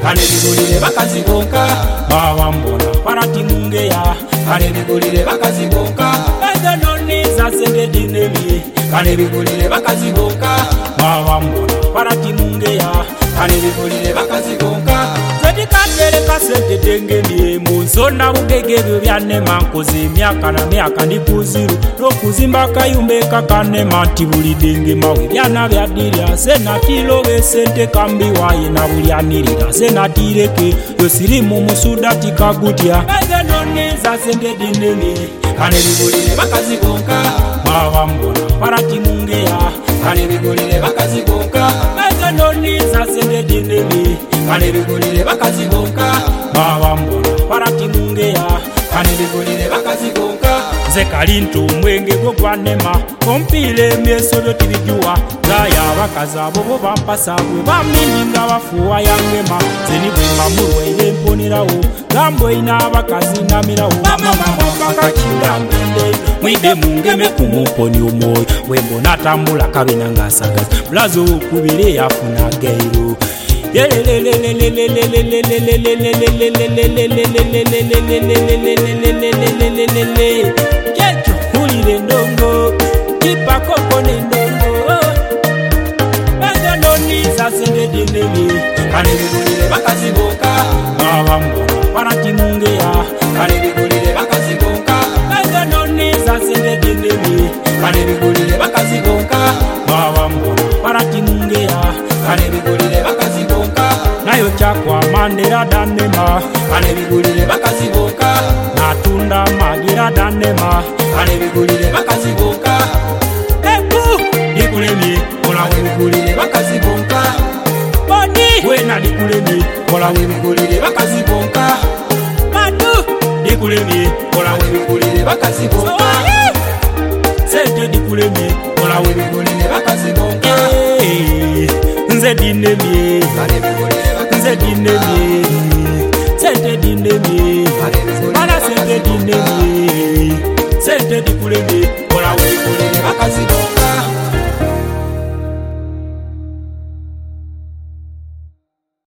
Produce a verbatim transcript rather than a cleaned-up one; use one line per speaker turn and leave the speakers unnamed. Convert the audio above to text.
kane bigulire bakazi bonka baba mbona parati mungeya kane bigulire bakazi bonka ezo noni za sente dinemi kane bigulire bakazi bonka baba mbona parati mungeya kane bigulire bakazi bonka zeti kandele kasente dengemi munzona bugegebe byanema nkoze myaka na myaka ndikuziru lokuzimba kayumbe kakane mati buli denge mawe byana byadirya senatilo besente kambi waye na bulyanirira senatireke yosirimu musuda tikagutya ezenoni za sente dinemi kane bigulire bakazi bonka baba mbona parati mungeya kane bigulire bakazi bonka ezenoni za sente dinemi kane bigulire bakazi bonka baba mbona parati mungeya kane bigulire bakazi bonka ze kalintu mwenge gwo gwanema kompile myeso byo tibijua zaya bakaza bobo bampasa bwe bamininga bafuwa yangema zeni bwe mamurwe ile mponirawo gambo ina bakazi namirawo mama mama kakira mbende mwide mungeme kumuponi umoyo wembo natambula kabina ngasagaza blazo kubire yafuna geiro Kecho hulire ndongo kipa koko ne ndongo Ezo noni za sende dinemi kane bigulire bakazi bonka baba mbona parati mungeya kane bigulire bakazi bonka Ezo noni za sende dinemi kane bigulire bakazi bonka baba mbona parati mungeya kane bigulire bakazi bonka nayo chakwa mandera danema kane bigulire bakazi bonka natunda magira danema kane bigulire bakazi bonka eku dikulemi kola we bigulire bakazi bonka boni wena dikulemi kola we bigulire bakazi bonka matu dikulemi kola we bigulire bakazi bonka sente dikulemi kola we bigulire bakazi bonka nze dinemi kane bigulire nze dinemi sente dinemi mala sente dinemi sente dikulemi